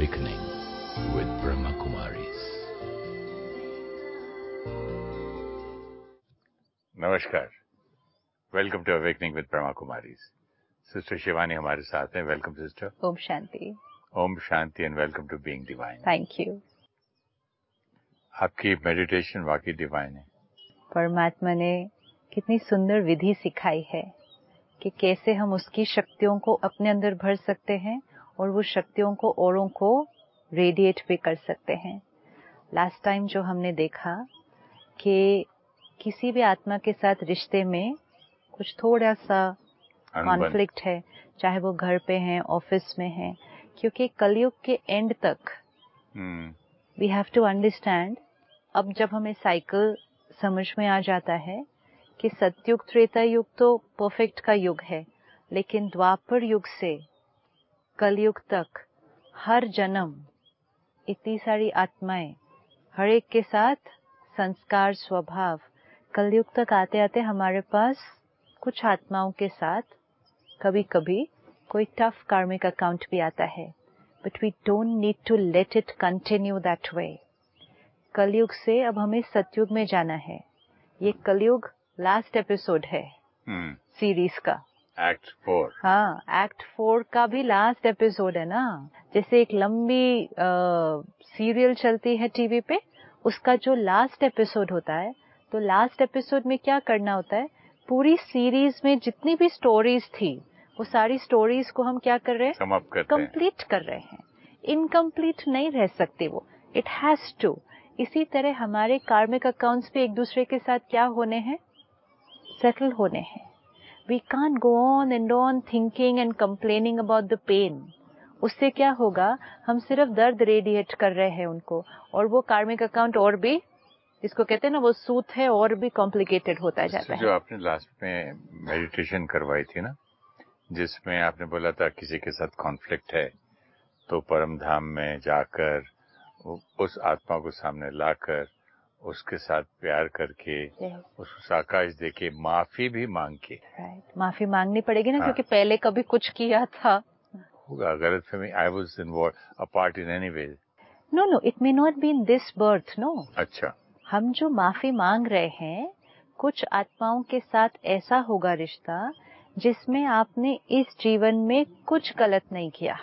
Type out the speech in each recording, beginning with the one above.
Awakening with Brahma Kumaris. नमस्कार, welcome to awakening with Brahma Kumaris. Sister Shivani हमारे साथ हैं। Welcome sister. ओम शांति। ओम शांति and welcome to being divine. Thank you. आपकी मेडिटेशन वाकई डिवाइन है। परमात्मा ने कितनी सुंदर विधि सिखाई है कि कैसे हम उसकी शक्तियों को अपने अंदर भर सकते हैं और वो शक्तियों को औरों को रेडिएट भी कर सकते हैं। लास्ट टाइम जो हमने देखा कि किसी भी आत्मा के साथ रिश्ते में कुछ थोड़ा सा कॉन्फ्लिक्ट है, चाहे वो घर पे है, ऑफिस में है, क्योंकि कलयुग के एंड तक वी हैव टू अंडरस्टैंड। अब जब हमें साइकिल समझ में आ जाता है कि सतयुग त्रेता युग तो परफेक्ट का युग है, लेकिन द्वापर युग से कलयुग तक हर जन्म इतनी सारी आत्माएं, हर एक के साथ संस्कार, स्वभाव, कलयुग तक आते आते हमारे पास कुछ आत्माओं के साथ कभी कभी कोई टफ कार्मिक अकाउंट भी आता है, but we don't need to let it continue that way. कलयुग से अब हमें सतयुग में जाना है। ये कलयुग लास्ट एपिसोड है सीरीज का, एक्ट 4। हाँ, एक्ट 4 का भी लास्ट एपिसोड है ना। जैसे एक लंबी सीरियल चलती है टीवी पे, उसका जो लास्ट एपिसोड होता है, तो लास्ट एपिसोड में क्या करना होता है, पूरी सीरीज में जितनी भी स्टोरीज थी वो सारी स्टोरीज को हम क्या कर रहे हैं, समाप्त करते हैं, कंप्लीट कर रहे हैं। इनकम्प्लीट नहीं रह सकते वो, इट हैज टू। इसी तरह हमारे कार्मिक अकाउंट्स भी एक दूसरे के साथ क्या होने हैं, सेटल होने हैं। We can't go on thinking and complaining about the pain. उससे क्या होगा, हम सिर्फ दर्द रेडिएट कर रहे हैं उनको, और वो कार्मिक अकाउंट और भी, जिसको कहते हैं ना, वो सूत है, और भी कॉम्प्लिकेटेड होता जाता है। जो आपने लास्ट में मेडिटेशन करवाई थी ना, जिसमें आपने बोला था किसी के साथ कॉन्फ्लिक्ट है तो परम धाम में जाकर उस आत्मा को सामने लाकर उसके साथ प्यार करके उसको साकाश देके माफी भी मांग के, माफी मांगनी पड़ेगी ना, हाँ, क्योंकि पहले कभी कुछ किया था होगा गलत फहमी। I was involve a part in any way. No, it may not be in this birth. No, अच्छा, हम जो माफी मांग रहे हैं, कुछ आत्माओं के साथ ऐसा होगा रिश्ता जिसमें आपने इस जीवन में कुछ गलत नहीं किया।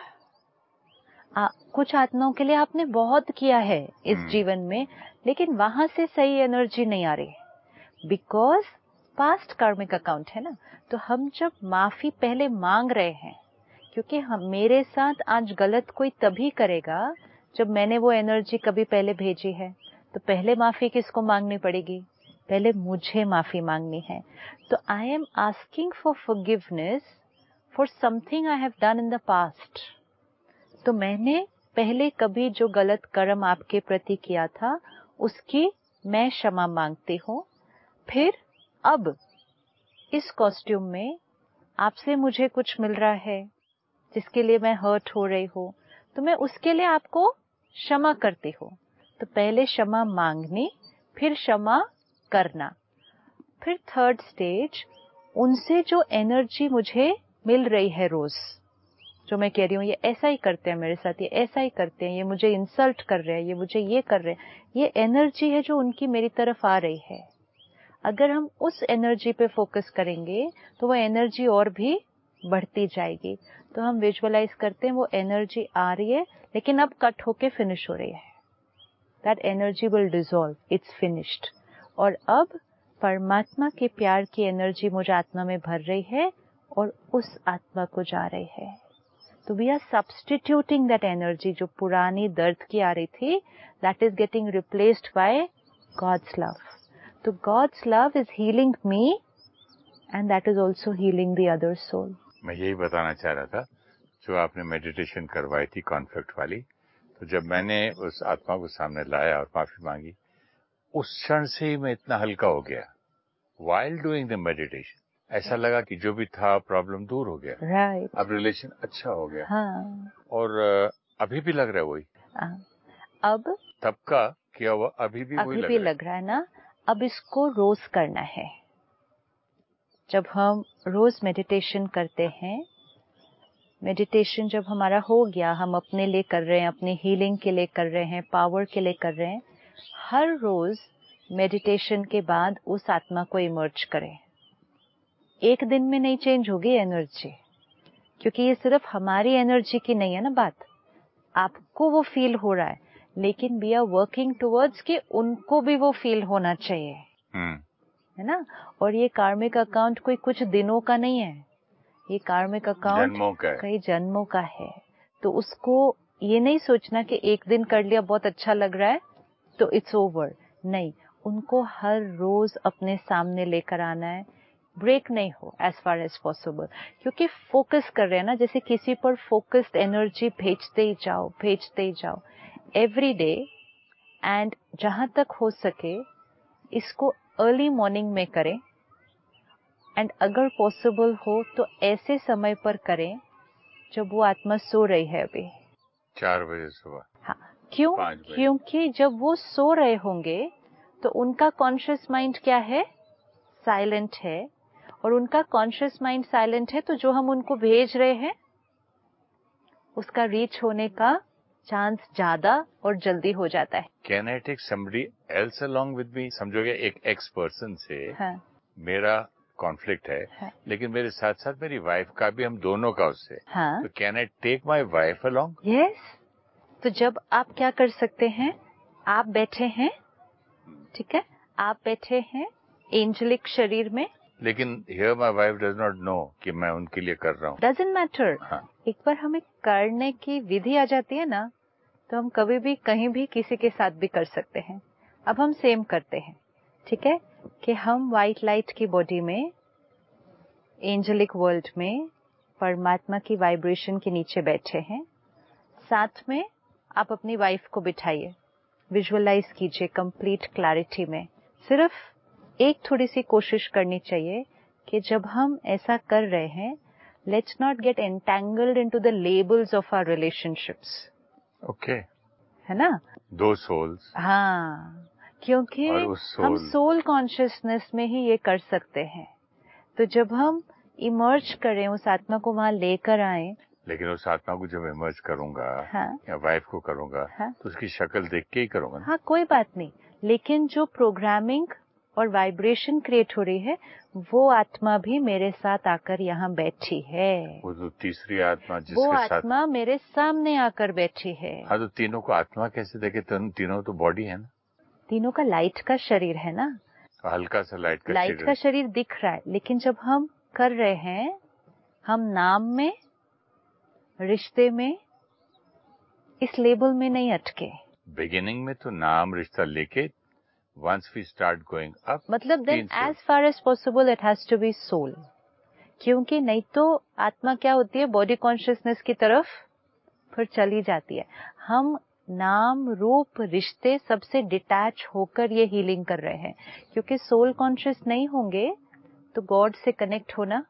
कुछ आत्माओं के लिए आपने बहुत किया है इस जीवन में, लेकिन वहां से सही एनर्जी नहीं आ रही, बिकॉज पास्ट कार्मिक अकाउंट है ना। तो हम जब माफी पहले मांग रहे हैं, क्योंकि हम, मेरे साथ आज गलत कोई तभी करेगा जब मैंने वो एनर्जी कभी पहले भेजी है, तो पहले माफी किसको मांगनी पड़ेगी, पहले मुझे माफी मांगनी है। तो I am asking for forgiveness for something I have done in the past. तो मैंने पहले कभी जो गलत कर्म आपके प्रति किया था, उसकी मैं क्षमा मांगती हूँ। फिर अब इस कॉस्ट्यूम में आपसे मुझे कुछ मिल रहा है जिसके लिए मैं हर्ट हो रही हूँ, तो मैं उसके लिए आपको क्षमा करती हूँ। तो पहले क्षमा मांगनी, फिर क्षमा करना, फिर थर्ड स्टेज, उनसे जो एनर्जी मुझे मिल रही है रोज, जो मैं कह रही हूँ ये ऐसा ही करते हैं मेरे साथ, ये ऐसा ही करते हैं, ये मुझे इंसल्ट कर रहे हैं, ये मुझे ये कर रहे हैं, ये एनर्जी है जो उनकी मेरी तरफ आ रही है। अगर हम उस एनर्जी पे फोकस करेंगे तो वो एनर्जी और भी बढ़ती जाएगी। तो हम विजुअलाइज करते हैं वो एनर्जी आ रही है, लेकिन अब कट होके फिनिश हो रही है। That energy will dissolve, it's finished. और अब परमात्मा के प्यार की एनर्जी मुझे आत्मा में भर रही है और उस आत्मा को जा रही है। तो we are substituting that energy, जो पुरानी दर्द की आ रही थी, that is getting replaced by God's love. तो God's love is healing me and that is also healing the other soul. मैं यही बताना चाह रहा था, जो आपने मेडिटेशन करवाई थी कॉन्फ्लिक्ट वाली, तो जब मैंने उस आत्मा को सामने लाया और माफी मांगी, उस क्षण से ही मैं इतना हल्का हो गया। व्हाइल डूइंग द मेडिटेशन ऐसा लगा कि जो भी था प्रॉब्लम दूर हो गया, राइट, अब रिलेशन अच्छा हो गया। हाँ, और अभी भी लग रहा है वही, अब तब का किया हुआ अभी भी वही लग रहा है ना। अब इसको रोज करना है। जब हम रोज मेडिटेशन करते हैं मेडिटेशन जब हमारा हो गया, हम अपने लिए कर रहे हैं, अपनी हीलिंग के लिए कर रहे हैं, पावर के लिए कर रहे हैं, हर रोज मेडिटेशन के बाद उस आत्मा को इमर्ज करें। एक दिन में नहीं चेंज होगी एनर्जी, क्योंकि ये सिर्फ हमारी एनर्जी की नहीं है ना बात। आपको वो फील हो रहा है, लेकिन वी आर वर्किंग टुवर्ड्स कि उनको भी वो फील होना चाहिए, है ना। और ये कार्मिक अकाउंट कोई कुछ दिनों का नहीं है, ये कार्मिक अकाउंट कई जन्मों का है। तो उसको ये नहीं सोचना कि एक दिन कर लिया, बहुत अच्छा लग रहा है तो इट्स ओवर। नहीं, उनको हर रोज अपने सामने लेकर आना है, ब्रेक नहीं हो एज फार एज पॉसिबल, क्योंकि फोकस कर रहे हैं ना, जैसे किसी पर फोकस्ड एनर्जी भेजते ही जाओ एवरी डे। एंड जहां तक हो सके इसको अर्ली मॉर्निंग में करें, एंड अगर पॉसिबल हो तो ऐसे समय पर करें जब वो आत्मा सो रही है अभी 4 बजे सुबह। हाँ, क्यों? क्योंकि जब वो सो रहे होंगे तो उनका कॉन्शियस माइंड क्या है? साइलेंट है। और उनका कॉन्शियस माइंड साइलेंट है तो जो हम उनको भेज रहे हैं उसका रीच होने का चांस ज्यादा और जल्दी हो जाता है। Can I take somebody else along with me? समझोगे एक एक्स पर्सन से हाँ, मेरा कॉन्फ्लिक्ट है, हाँ, लेकिन मेरे साथ साथ मेरी वाइफ का भी, हम दोनों का उससे, हाँ, तो can I take my wife along? Yes. तो जब आप क्या कर सकते हैं, आप बैठे हैं, ठीक है, आप बैठे हैं एंजेलिक शरीर में, लेकिन here my wife does not know कि मैं उनके लिए कर रहा हूँ। Doesn't matter. हाँ। एक बार हमें करने की विधि आ जाती है ना, तो हम कभी भी कहीं भी किसी के साथ भी कर सकते हैं। अब हम सेम करते हैं, ठीक है, कि हम व्हाइट लाइट की बॉडी में, एंजेलिक वर्ल्ड में, परमात्मा की वाइब्रेशन के नीचे बैठे हैं। साथ में आप अपनी वाइफ को बिठाइए, विजुअलाइज कीजिए कंप्लीट क्लैरिटी में। सिर्फ एक थोड़ी सी कोशिश करनी चाहिए कि जब हम ऐसा कर रहे हैं, let's not get entangled into the labels of our relationships. Okay, है ना, 2 सोल्स। हाँ, क्योंकि हम सोल कॉन्शियसनेस में ही ये कर सकते हैं। तो जब हम इमर्ज करें, उस आत्मा को वहां लेकर आए, लेकिन उस आत्मा को जब इमर्ज करूंगा, हाँ, या वाइफ को करूंगा, हाँ, तो उसकी शक्ल देख के ही करूंगा ना? हाँ, कोई बात नहीं, लेकिन जो प्रोग्रामिंग और वाइब्रेशन क्रिएट हो रही है, वो आत्मा भी मेरे साथ आकर यहाँ बैठी है। वो जो तीसरी आत्मा जिसके वो साथ, आत्मा मेरे सामने आकर बैठी है। हाँ, तो तीनों को आत्मा कैसे देखे? तीनों तो बॉडी है ना, तीनों का लाइट का शरीर है ना, तो हल्का सा लाइट का शरीर दिख रहा है। लेकिन जब हम कर रहे हैं, हम नाम में, रिश्ते में, इस लेबल में नहीं अटके। बिगिनिंग में तो नाम रिश्ता लेके, once we start going up, मतलब then as far as possible it has to be soul, क्योंकि नहीं तो आत्मा क्या होती है, बॉडी कॉन्शियसनेस की तरफ फिर चली जाती है। हम नाम रूप रिश्ते सबसे डिटैच होकर ये हीलिंग कर रहे हैं, क्योंकि सोल कॉन्शियस नहीं होंगे तो गॉड से कनेक्ट होना,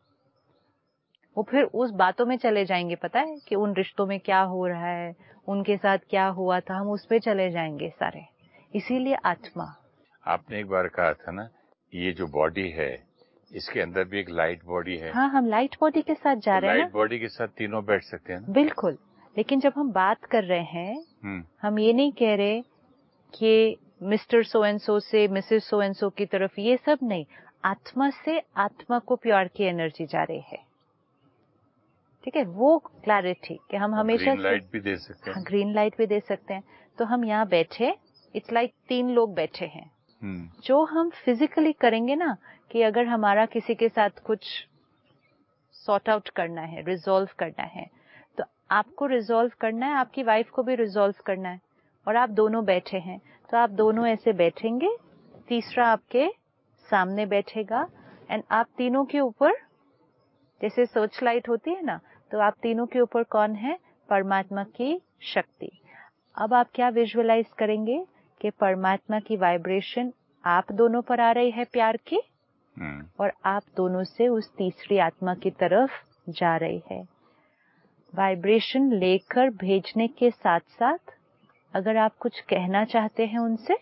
वो फिर उस बातों में चले जाएंगे, पता है कि उन रिश्तों में क्या हो रहा है, उनके साथ क्या हुआ था, हम उस पे चले जाएंगे सारे। इसीलिए आत्मा, आपने एक बार कहा था ना, ये जो बॉडी है इसके अंदर भी एक लाइट बॉडी है। हाँ, हम लाइट बॉडी के साथ जा रहे हैं ना। लाइट बॉडी के साथ तीनों बैठ सकते हैं ना? बिल्कुल, लेकिन जब हम बात कर रहे हैं, हम ये नहीं कह रहे कि मिस्टर सो एंड सो से मिसेस सो एंड सो की तरफ, ये सब नहीं, आत्मा से आत्मा को प्यार की एनर्जी जा रही है, ठीक है, वो क्लैरिटी कि हम हमेशा ग्रीन लाइट भी दे सकते हैं। हाँ, ग्रीन लाइट भी दे सकते हैं। तो हम यहाँ बैठे, इट्स लाइक 3 लोग बैठे हैं। जो हम फिजिकली करेंगे ना, कि अगर हमारा किसी के साथ कुछ सॉर्ट आउट करना है, रिजॉल्व करना है, तो आपको रिजॉल्व करना है, आपकी वाइफ को भी रिजॉल्व करना है, और आप दोनों बैठे हैं, तो आप दोनों ऐसे बैठेंगे, तीसरा आपके सामने बैठेगा, एंड आप तीनों के ऊपर, जैसे सर्च लाइट होती है ना, तो आप तीनों के ऊपर कौन है? परमात्मा की शक्ति। अब आप क्या विजुअलाइज करेंगे कि परमात्मा की वाइब्रेशन आप दोनों पर आ रही है प्यार की, और आप दोनों से उस तीसरी आत्मा की तरफ जा रही है। वाइब्रेशन लेकर भेजने के साथ साथ अगर आप कुछ कहना चाहते हैं उनसे,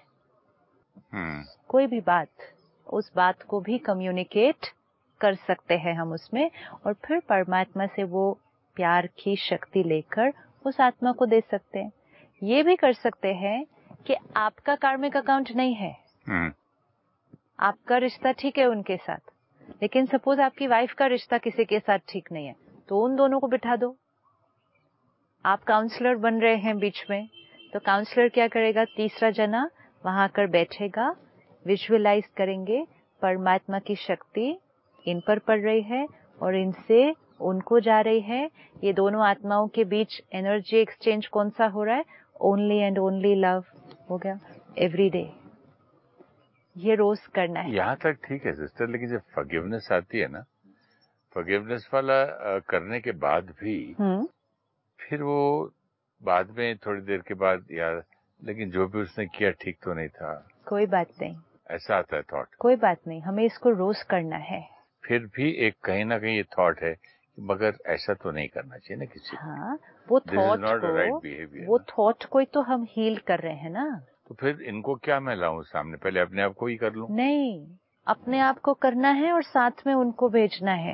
कोई भी बात, उस बात को भी कम्युनिकेट कर सकते हैं हम उसमें, और फिर परमात्मा से वो प्यार की शक्ति लेकर उस आत्मा को दे सकते हैं। ये भी कर सकते हैं कि आपका कार्मिक अकाउंट नहीं है, आपका रिश्ता ठीक है उनके साथ, लेकिन सपोज आपकी वाइफ का रिश्ता किसी के साथ ठीक नहीं है, तो उन दोनों को बिठा दो। आप काउंसलर बन रहे हैं बीच में, तो काउंसलर क्या करेगा, तीसरा जना वहां आकर बैठेगा, विजुअलाइज करेंगे परमात्मा की शक्ति इन पर पड़ रही है और इनसे उनको जा रही है। ये दोनों आत्माओं के बीच एनर्जी एक्सचेंज कौन सा हो रहा है, ओनली एंड ओनली लव हो गया एवरी डे। ये रोज करना है। यहाँ तक ठीक है सिस्टर, लेकिन जब फॉरगिवनेस आती है ना, फॉरगिवनेस वाला करने के बाद भी फिर वो बाद में थोड़ी देर के बाद यार, लेकिन जो भी उसने किया ठीक तो नहीं था, कोई बात नहीं, ऐसा आता है थॉट। कोई बात नहीं, हमें इसको रोज करना है। फिर भी एक कहीं ना कहीं ये थॉट है मगर ऐसा तो नहीं करना चाहिए ना किसी को। हाँ, वो थॉट को, राइट बिहेवियर, वो थॉट को ही तो हम हील कर रहे हैं ना। तो फिर इनको क्या मैं लाऊं सामने, पहले अपने आप को ही कर लूं? नहीं, अपने आप को करना है और साथ में उनको भेजना है।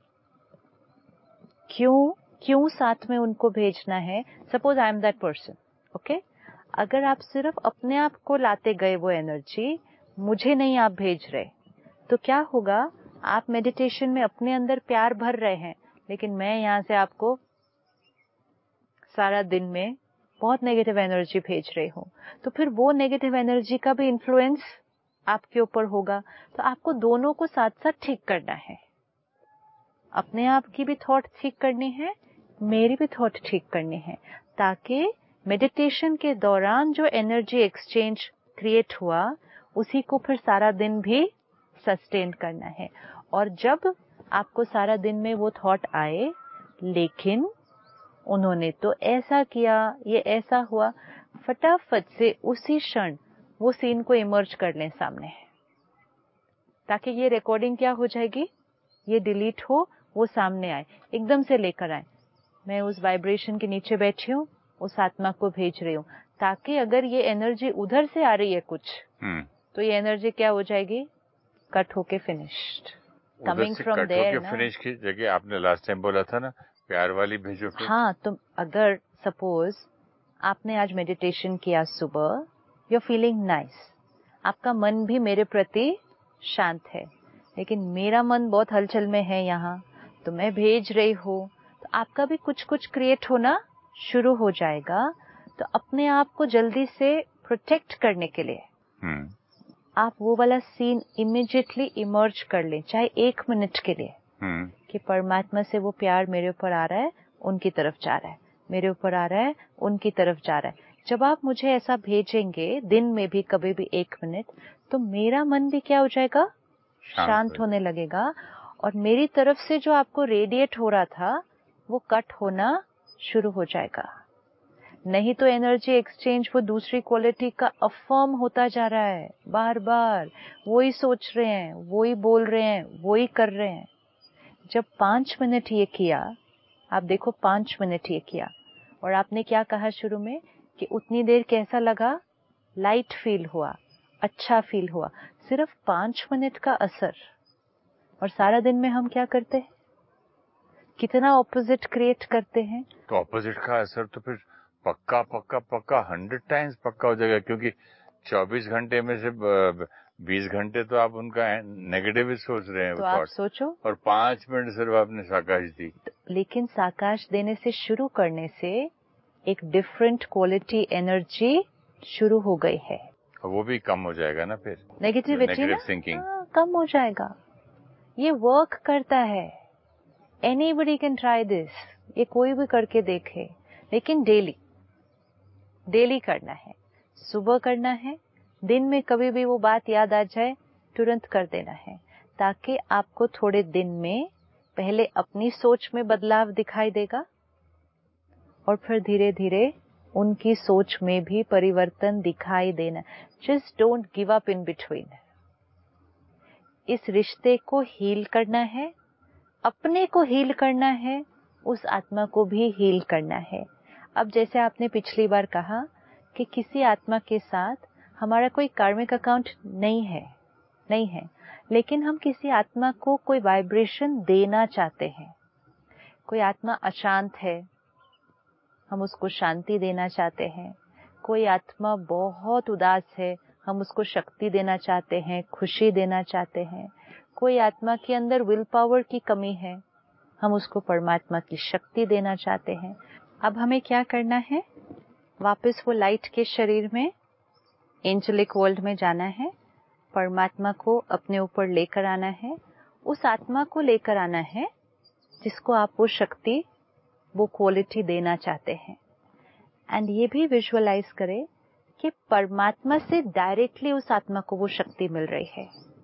क्यों साथ में उनको भेजना है? Suppose I am that person, okay, अगर आप सिर्फ अपने आप को लाते गए वो एनर्जी, मुझे नहीं आप भेज रहे, तो क्या होगा, आप मेडिटेशन में अपने अंदर प्यार भर रहे हैं, लेकिन मैं यहाँ से आपको सारा दिन में बहुत नेगेटिव एनर्जी भेज रही हूँ, तो फिर वो नेगेटिव एनर्जी का भी इन्फ्लुएंस आपके ऊपर होगा। तो आपको दोनों को साथ साथ ठीक करना है। अपने आप की भी थॉट ठीक करनी है, मेरी भी थॉट ठीक करनी है, ताकि मेडिटेशन के दौरान जो एनर्जी एक्सचेंज क्रिएट हुआ उसी को फिर सारा दिन भी सस्टेन करना है। और जब आपको सारा दिन में वो थॉट आए, लेकिन उन्होंने तो ऐसा किया, ये ऐसा हुआ, फटाफट से उसी क्षण वो सीन को इमर्ज कर लें सामने, ताकि ये रिकॉर्डिंग क्या हो जाएगी, ये डिलीट हो, वो सामने आए, एकदम से लेकर आए। मैं उस वाइब्रेशन के नीचे बैठी हूँ, उस आत्मा को भेज रही हूँ, ताकि अगर ये एनर्जी उधर से आ रही है कुछ, तो ये एनर्जी क्या हो जाएगी, कट होके फिनिश्ड, कमिंग फ्रॉम देयर ना। फिनिश की जगह आपने लास्ट टाइम बोला था ना प्यार वाली भेजो फिर। हाँ, तो अगर सपोज आपने आज मेडिटेशन किया सुबह, यू आर फीलिंग नाइस, आपका मन भी मेरे प्रति शांत है, लेकिन मेरा मन बहुत हलचल में है यहाँ, तो मैं भेज रही हूँ, तो आपका भी कुछ कुछ क्रिएट होना शुरू हो जाएगा। तो अपने आप को जल्दी से प्रोटेक्ट करने के लिए आप वो वाला सीन इमीडिएटली इमर्ज कर लें, चाहे 1 मिनट के लिए, कि परमात्मा से वो प्यार मेरे ऊपर आ रहा है, उनकी तरफ जा रहा है, मेरे ऊपर आ रहा है, उनकी तरफ जा रहा है। जब आप मुझे ऐसा भेजेंगे दिन में भी कभी भी 1 मिनट, तो मेरा मन भी क्या हो जाएगा, शांत होने लगेगा, और मेरी तरफ से जो आपको रेडिएट हो रहा था वो कट होना शुरू हो जाएगा। नहीं तो एनर्जी एक्सचेंज वो दूसरी क्वालिटी का अफर्म होता जा रहा है, बार बार वही सोच रहे हैं, वही बोल रहे हैं, वही कर रहे हैं। जब 5 मिनट ये किया, आप देखो 5 मिनट ये किया, और आपने क्या कहा शुरू में कि उतनी देर कैसा लगा, लाइट फील हुआ, अच्छा फील हुआ, सिर्फ 5 मिनट का असर। और सारा दिन में हम क्या करते हैं, कितना ऑपोजिट क्रिएट करते हैं। तो ऑपोजिट का असर तो फिर पक्का 100 टाइम्स पक्का हो जाएगा, क्योंकि 24 घंटे में से 20 घंटे तो आप उनका नेगेटिव ही सोच रहे हैं। तो आप सोचो, और 5 मिनट सिर्फ आपने साकाश दी। लेकिन साकाश देने से शुरू करने से एक डिफरेंट क्वालिटी एनर्जी शुरू हो गई है, वो भी कम हो जाएगा ना फिर, नेगेटिविटी ना थिंकिंग कम हो जाएगा। ये वर्क करता है, एनीबडी कैन ट्राई दिस, ये कोई भी करके देखे, लेकिन डेली करना है, सुबह करना है, दिन में कभी भी वो बात याद आ जाए तुरंत कर देना है, ताकि आपको थोड़े दिन में पहले अपनी सोच में बदलाव दिखाई देगा और फिर धीरे धीरे उनकी सोच में भी परिवर्तन दिखाई देना। Just don't give up in between. इस रिश्ते को हील करना है, अपने को हील करना है, उस आत्मा को भी हील करना है। अब जैसे आपने पिछली बार कहा कि किसी आत्मा के साथ हमारा कोई कार्मिक अकाउंट नहीं है, लेकिन हम किसी आत्मा को कोई वाइब्रेशन देना चाहते हैं, कोई आत्मा अशांत है, हम उसको शांति देना चाहते हैं। कोई आत्मा बहुत उदास है, हम उसको शक्ति देना चाहते हैं, खुशी देना चाहते हैं। कोई आत्मा के अंदर विल पावर की कमी है, हम उसको परमात्मा की शक्ति देना चाहते हैं। अब हमें क्या करना है? वापस वो लाइट के शरीर में, एंजेलिक वर्ल्ड में जाना है, परमात्मा को अपने ऊपर लेकर आना है, उस आत्मा को लेकर आना है जिसको आप वो शक्ति, वो क्वालिटी देना चाहते हैं। एंड ये भी विजुअलाइज करें कि परमात्मा से डायरेक्टली उस आत्मा को वो शक्ति मिल रही है।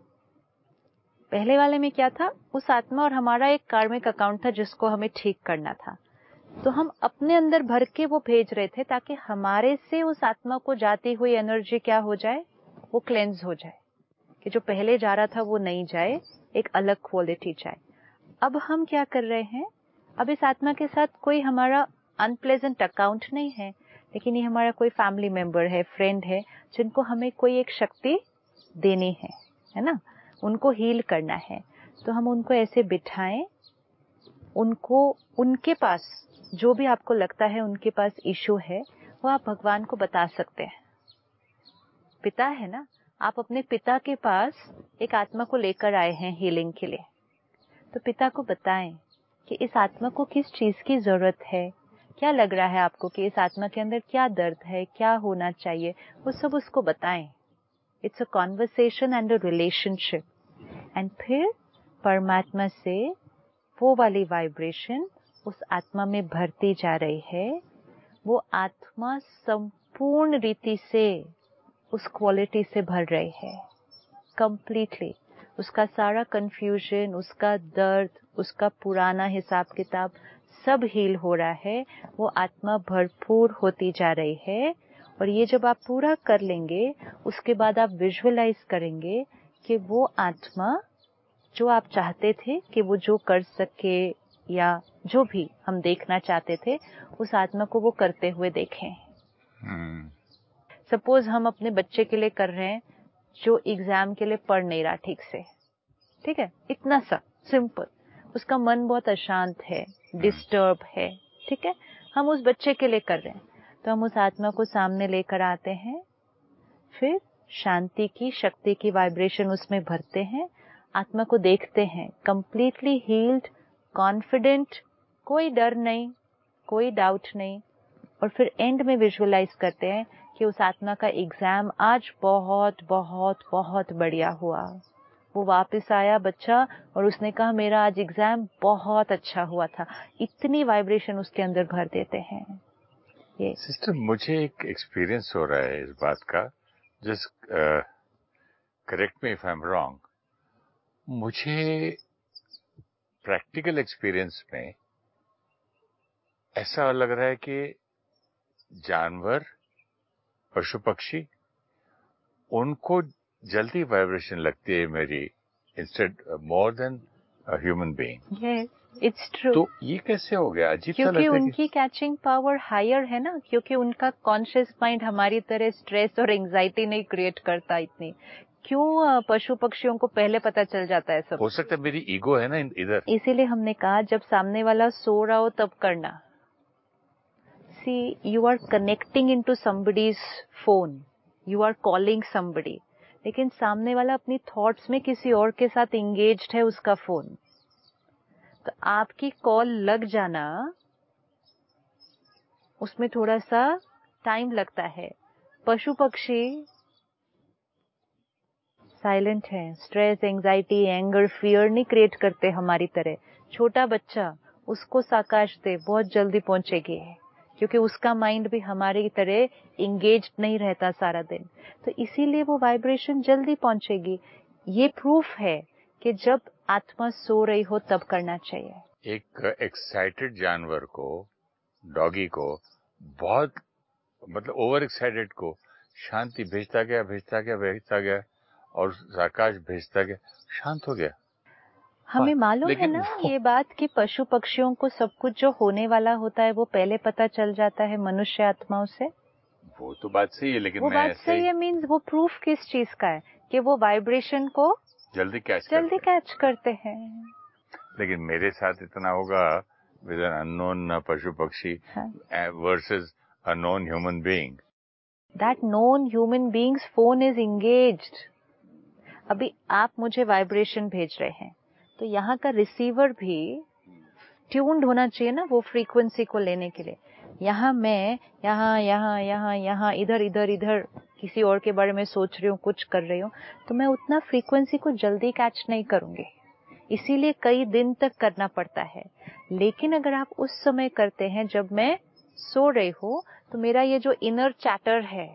पहले वाले में क्या था? उस आत्मा और हमारा एक कार्मिक अकाउंट था जिसको हमें ठीक करना था, तो हम अपने अंदर भर के वो भेज रहे थे ताकि हमारे से उस आत्मा को जाती हुई एनर्जी क्या हो जाए, वो क्लेंस हो जाए, कि जो पहले जा रहा था वो नहीं जाए, एक अलग क्वालिटी जाए। अब हम क्या कर रहे हैं? अब इस आत्मा के साथ कोई हमारा अनप्लेजेंट अकाउंट नहीं है, लेकिन ये हमारा कोई फैमिली मेंबर है, फ्रेंड है, जिनको हमें कोई एक शक्ति देनी है ना, उनको हील करना है। तो हम उनको ऐसे बिठाएं, उनको, उनके पास जो भी आपको लगता है उनके पास इशू है, वो आप भगवान को बता सकते हैं। पिता है ना, आप अपने पिता के पास एक आत्मा को लेकर आए हैं हीलिंग के लिए, तो पिता को बताएं कि इस आत्मा को किस चीज की जरूरत है, क्या लग रहा है आपको कि इस आत्मा के अंदर क्या दर्द है, क्या होना चाहिए, वो सब उसको बताएं। It's a conversation and a relationship. And फिर परमात्मा से वो वाली वाइब्रेशन उस आत्मा में भरती जा रही है। वो आत्मा संपूर्ण रीति से उस क्वालिटी से भर रही है, कंप्लीटली। उसका सारा कंफ्यूजन, उसका दर्द, उसका पुराना हिसाब किताब सब हील हो रहा है। वो आत्मा भरपूर होती जा रही है। और ये जब आप पूरा कर लेंगे, उसके बाद आप विजुअलाइज करेंगे कि वो आत्मा जो आप चाहते थे कि वो जो कर सके, या जो भी हम देखना चाहते थे, उस आत्मा को वो करते हुए देखें। सपोज हम अपने बच्चे के लिए कर रहे हैं जो एग्जाम के लिए पढ़ नहीं रहा ठीक से, ठीक है, इतना सा सिंपल, उसका मन बहुत अशांत है, डिस्टर्ब है, ठीक है, हम उस बच्चे के लिए कर रहे हैं, तो हम उस आत्मा को सामने लेकर आते हैं, फिर शांति की, शक्ति की वाइब्रेशन उसमें भरते हैं, आत्मा को देखते हैं कंप्लीटली हील्ड, कॉन्फिडेंट, कोई डर नहीं, कोई डाउट नहीं, और फिर एंड में विजुअलाइज करते हैं कि उस आत्मा का एग्जाम आज बहुत बहुत बहुत बढ़िया हुआ। वो वापस आया बच्चा और उसने कहा मेरा आज एग्जाम बहुत अच्छा हुआ था। इतनी वाइब्रेशन उसके अंदर भर देते हैं। ये सिस्टर, मुझे एक एक्सपीरियंस हो रहा है इस बात का, just correct me if I am wrong. मुझे प्रैक्टिकल एक्सपीरियंस में ऐसा लग रहा है कि जानवर, पशु पक्षी, उनको जल्दी वाइब्रेशन लगती है मेरी, instead more than a human being. Yes, it's true. तो ये कैसे हो गया? अजीब सा लगता है। क्योंकि उनकी कैचिंग पावर हायर है ना, क्योंकि उनका कॉन्शियस माइंड हमारी तरह स्ट्रेस और एंजाइटी नहीं क्रिएट करता इतनी। क्यों पशु पक्षियों को पहले पता चल जाता है सब? हो सकता है मेरी ईगो है ना इधर। इसीलिए हमने कहा जब सामने वाला सो रहा हो तब करना। See, you are connecting into somebody's phone, you are calling somebody, लेकिन सामने वाला अपनी थॉट्स में किसी और के साथ इंगेज्ड है, उसका फोन। तो आपकी कॉल लग जाना, उसमें थोड़ा सा टाइम लगता है। पशु पक्षी साइलेंट है, स्ट्रेस, एंजाइटी, एंगर, फियर नहीं क्रिएट करते हमारी तरह। छोटा बच्चा, उसको साकाश दे, बहुत जल्दी पहुंचेगी, क्योंकि उसका माइंड भी हमारी तरह इंगेज नहीं रहता सारा दिन, तो इसीलिए वो वाइब्रेशन जल्दी पहुंचेगी। ये प्रूफ है कि जब आत्मा सो रही हो तब करना चाहिए। एक एक्साइटेड जानवर को, डॉगी को, बहुत मतलब ओवर एक्साइटेड को शांति भेजता गया और आकाश भेजता गया, शांत हो गया। हमें मालूम है ना ये बात कि पशु पक्षियों को सब कुछ जो होने वाला होता है वो पहले पता चल जाता है मनुष्य आत्माओं से। वो तो बात सही है, लेकिन वो बात सही है मीन्स वो प्रूफ किस चीज का है कि वो वाइब्रेशन को जल्दी कैच करते हैं। लेकिन मेरे साथ इतना होगा with an unknown Pashu Pakshi versus a known human being. That known human being's phone is engaged. अभी आप मुझे वाइब्रेशन भेज रहे हैं, तो यहाँ का रिसीवर भी ट्यून्ड होना चाहिए ना वो फ्रीक्वेंसी को लेने के लिए. यहाँ मैं यहाँ इधर किसी और के बारे में सोच रही हूँ, कुछ कर रही हूँ, तो मैं उतना फ्रीक्वेंसी को जल्दी कैच नहीं करूंगी. इसीलिए कई दिन तक करना पड़ता है. लेकिन अगर आप उस समय करते हैं जब मैं सो रही हूँ, तो मेरा ये जो इनर चैटर है,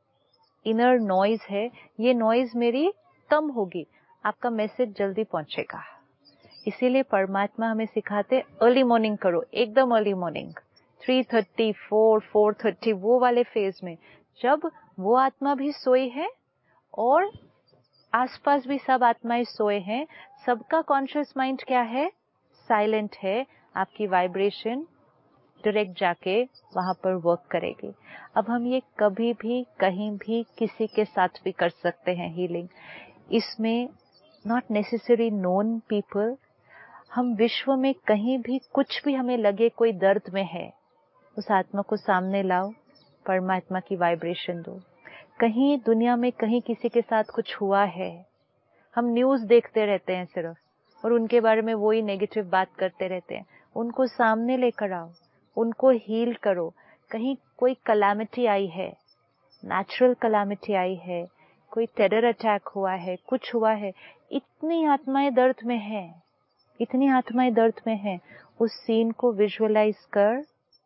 इनर नॉइज है, ये नॉइज मेरी कम होगी, आपका मैसेज जल्दी पहुंचेगा. इसीलिए परमात्मा हमें सिखाते अर्ली मॉर्निंग करो, एकदम अर्ली मॉर्निंग, 3:30, 4:30 वो वाले फेज में, जब वो आत्मा भी सोई है और आसपास भी सब आत्माएं सोए हैं. सबका कॉन्शियस माइंड क्या है? साइलेंट है. आपकी वाइब्रेशन डायरेक्ट जाके वहां पर वर्क करेगी. अब हम ये कभी भी कहीं भी किसी के साथ भी कर सकते हैं हीलिंग. इसमें नॉट नेसेसरी नोन पीपल. हम विश्व में कहीं भी कुछ भी हमें लगे कोई दर्द में है, उस आत्मा को सामने लाओ, परमात्मा की वाइब्रेशन दो. कहीं दुनिया में कहीं किसी के साथ कुछ हुआ है, हम न्यूज़ देखते रहते हैं सिर्फ, और उनके बारे में वही नेगेटिव बात करते रहते हैं. उनको सामने लेकर आओ, उनको हील करो. कहीं कोई कलामिटी आई है, नेचुरल कलामिटी आई है, कोई टेरर अटैक हुआ है, कुछ हुआ है, इतनी आत्माएं दर्द में हैं, इतनी आत्माएं दर्द में हैं. उस सीन को विजुअलाइज कर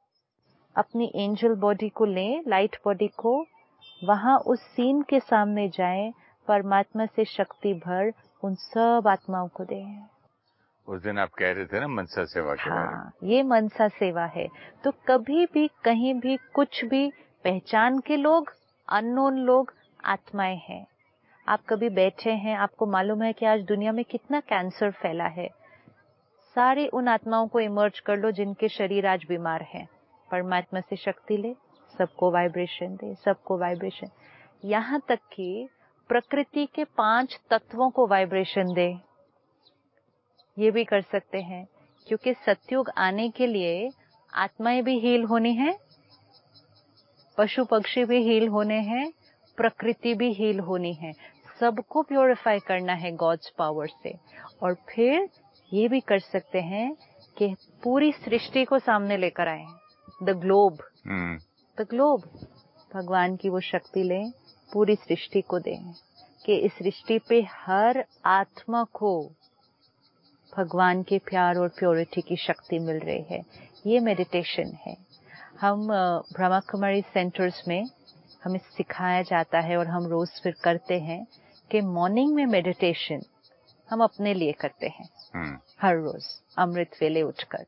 अपनी एंजल बॉडी को लें, लाइट बॉडी को, वहां उस सीन के सामने जाएं, परमात्मा से शक्ति भर उन सब आत्माओं को दें. उस दिन आप कह रहे थे ना मनसा सेवा के बारे में. हाँ, ये मनसा सेवा है. तो कभी भी कहीं भी कुछ भी, पहचान के लोग, अननोन लोग, आत्माएं हैं. आप कभी बैठे हैं, आपको मालूम है कि आज दुनिया में कितना कैंसर फैला है, सारे उन आत्माओं को इमर्ज कर लो जिनके शरीर आज बीमार हैं. परमात्मा से शक्ति ले, सबको वाइब्रेशन दे, सबको वाइब्रेशन. यहाँ तक कि प्रकृति के 5 तत्वों को वाइब्रेशन दे, ये भी कर सकते हैं. क्योंकि सतयुग आने के लिए आत्माएं भी हील होनी है, पशु पक्षी भी हील होने हैं, प्रकृति भी हील होनी है. सबको प्योरीफाई करना है गॉड्स पावर से. और फिर ये भी कर सकते हैं कि पूरी सृष्टि को सामने लेकर आए, द ग्लोब. द ग्लोब, भगवान की वो शक्ति लें, पूरी सृष्टि को दें कि इस सृष्टि पे हर आत्मा को भगवान के प्यार और प्योरिटी की शक्ति मिल रही है. ये मेडिटेशन है. हम ब्रह्मा कुमारी सेंटर्स में हमें सिखाया जाता है और हम रोज फिर करते हैं कि मॉर्निंग में मेडिटेशन हम अपने लिए करते हैं. हर रोज अमृत वेले उठकर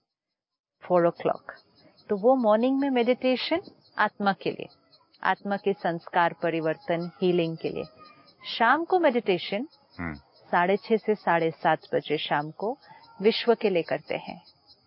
4 o'clock. तो वो मॉर्निंग में मेडिटेशन आत्मा के लिए, आत्मा के संस्कार परिवर्तन, हीलिंग के लिए. शाम को मेडिटेशन 6:30 से 7:30 बजे शाम को विश्व के लिए करते हैं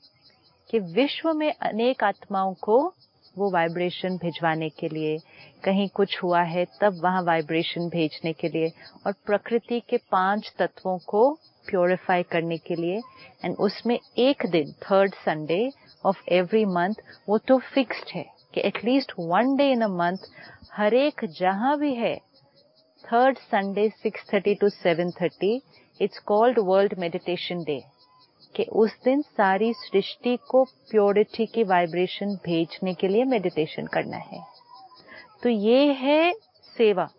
कि विश्व में अनेक आत्माओं को वो वाइब्रेशन भिजवाने के लिए, कहीं कुछ हुआ है तब वहां वाइब्रेशन भेजने के लिए, और प्रकृति के 5 तत्वों को प्योरीफाई करने के लिए. एंड उसमें एक दिन, 3rd Sunday of every month, वो तो फिक्स्ड है कि at least 1 day in a month, हर एक जहां भी है, 3rd Sunday 6:30 to 7:30, it's called world meditation day. कि उस दिन सारी सृष्टि को प्योरिटी की वाइब्रेशन भेजने के लिए मेडिटेशन करना है. तो ये है सेवा,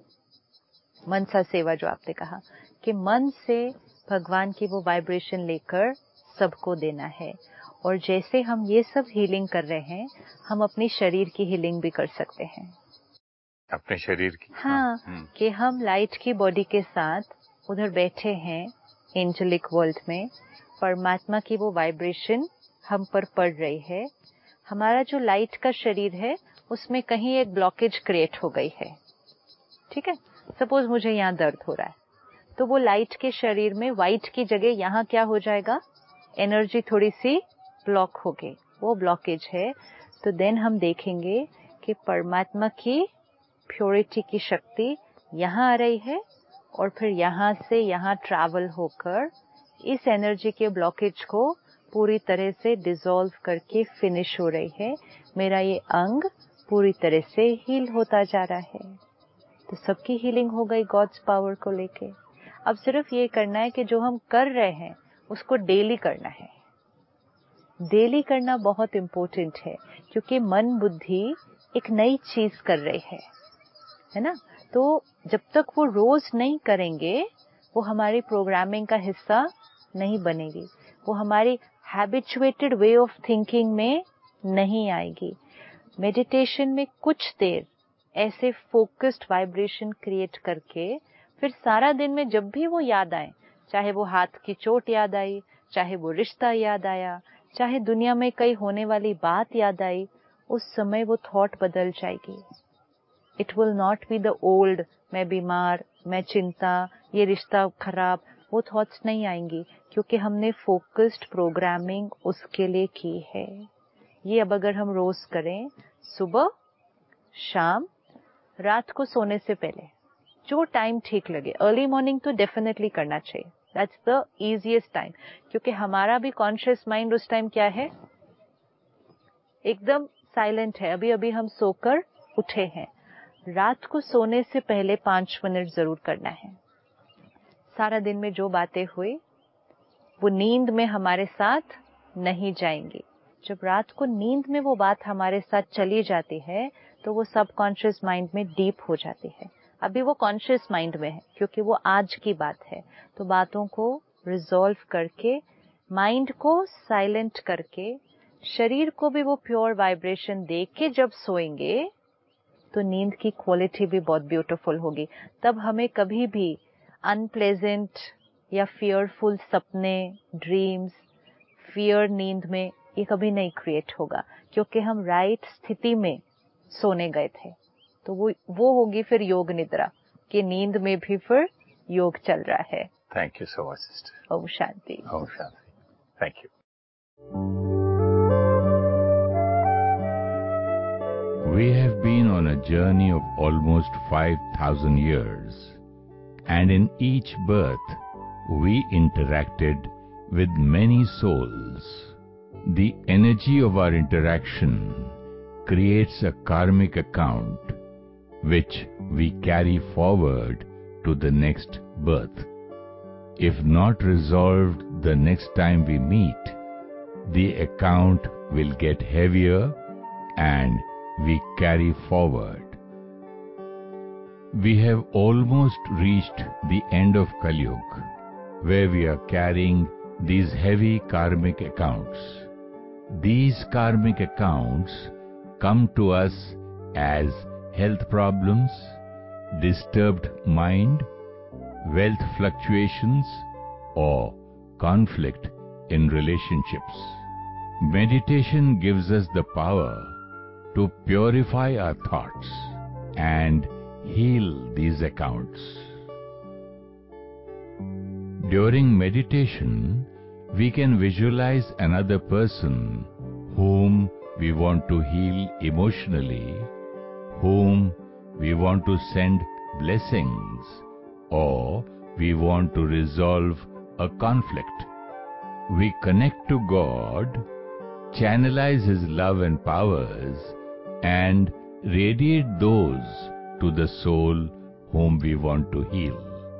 मनसा सेवा, जो आपने कहा कि मन से भगवान की वो वाइब्रेशन लेकर सबको देना है. और जैसे हम ये सब हीलिंग कर रहे हैं, हम अपनी शरीर की हीलिंग भी कर सकते हैं. अपने शरीर की? हाँ, कि हम लाइट की बॉडी के साथ उधर बैठे हैं एंजेलिक वर्ल्ड में, परमात्मा की वो वाइब्रेशन हम पर पड़ रही है. हमारा जो लाइट का शरीर है उसमें कहीं एक ब्लॉकेज क्रिएट हो गई है. ठीक है, सपोज मुझे यहाँ दर्द हो रहा है, तो वो लाइट के शरीर में व्हाइट की जगह यहाँ क्या हो जाएगा, एनर्जी थोड़ी सी ब्लॉक हो गई, वो ब्लॉकेज है. तो देन हम देखेंगे कि परमात्मा की प्योरिटी की शक्ति यहाँ आ रही है और फिर यहाँ से यहाँ ट्रैवल होकर इस एनर्जी के ब्लॉकेज को पूरी तरह से डिसॉल्व करके फिनिश हो रही है, मेरा ये अंग पूरी तरह से हील होता जा रहा है। तो सबकी हीलिंग हो गई गॉड्स पावर को लेके। अब सिर्फ ये करना है कि जो हम कर रहे हैं उसको डेली करना है। डेली करना बहुत इम्पोर्टेंट है, क्योंकि मन बुद्धि एक नई चीज कर रही है ना। तो जब तक वो रोज नहीं करेंगे वो हमारी प्रोग्रामिंग का हिस्सा नहीं बनेगी, वो हमारी हैबिचुएटेड वे ऑफ थिंकिंग में नहीं आएगी। मेडिटेशन में कुछ देर ऐसे फोकस्ड वाइब्रेशन क्रिएट करके फिर सारा दिन में जब भी वो याद आए, चाहे वो हाथ की चोट याद आई, चाहे वो रिश्ता याद आया, चाहे दुनिया में कहीं होने वाली बात याद आई, उस समय वो थॉट बदल जाएगी। It will not be the old मैं बीमार, मैं चिंता, ये रिश्ता खराब, वो थॉट्स नहीं आएंगी, क्योंकि हमने फोकस्ड प्रोग्रामिंग उसके लिए की है। ये अब अगर हम रोज करें, सुबह, शाम, रात को सोने से पहले, जो टाइम ठीक लगे। अर्ली मॉर्निंग तो डेफिनेटली करना चाहिए, दैट्स द इजीएस्ट टाइम, क्योंकि हमारा भी कॉन्शियस माइंड उस टाइम क्या है, एकदम साइलेंट है। अभी अभी हम सोकर उठे हैं। रात को सोने से पहले 5 मिनट जरूर करना है। सारा दिन में जो बातें हुई वो नींद में हमारे साथ नहीं जाएंगी। जब रात को नींद में वो बात हमारे साथ चली जाती है तो वो सबकॉन्शियस माइंड में डीप हो जाती है। अभी वो कॉन्शियस माइंड में है क्योंकि वो आज की बात है। तो बातों को रिजॉल्व करके, माइंड को साइलेंट करके, शरीर को भी वो प्योर वाइब्रेशन दे के जब सोएंगे तो नींद की क्वालिटी भी बहुत ब्यूटीफुल होगी। तब हमें कभी भी अनप्लेजेंट या फियरफुल सपने, ड्रीम्स, फियर नींद में ये कभी नहीं क्रिएट होगा, क्योंकि हम राइट स्थिति में सोने गए थे। तो वो होगी फिर योग निद्रा, कि नींद में भी फिर योग चल रहा है। Thank you so much sister. ओम शांति। ओम शांति। Thank you. We have been on a journey of almost 5,000 years, and in each birth we interacted with many souls. The energy of our interaction creates a karmic account which we carry forward to the next birth. If not resolved the next time we meet, the account will get heavier and we carry forward. We have almost reached the end of Kali Yuga, where we are carrying these heavy karmic accounts. These karmic accounts come to us as health problems, disturbed mind, wealth fluctuations, or conflict in relationships. Meditation gives us the power to purify our thoughts and heal these accounts. During meditation, we can visualize another person whom we want to heal emotionally, whom we want to send blessings, or we want to resolve a conflict. We connect to God, channelize His love and powers, and radiate those to the soul whom we want to heal.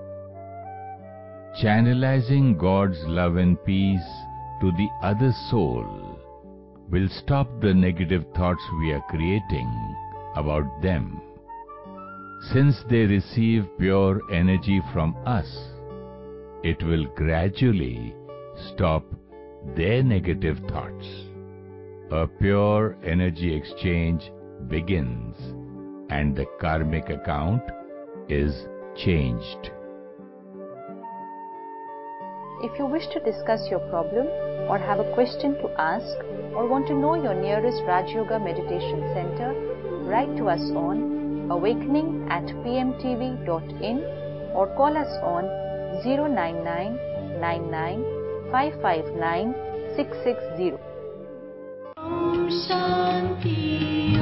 Channelizing God's love and peace to the other soul will stop the negative thoughts we are creating about them. Since they receive pure energy from us, it will gradually stop their negative thoughts. A pure energy exchange begins and the karmic account is changed. If you wish to discuss your problem or have a question to ask or want to know your nearest Raj Yoga Meditation Center, write to us on awakening@pmtv.in or call us on 09999559660. Om Shanti.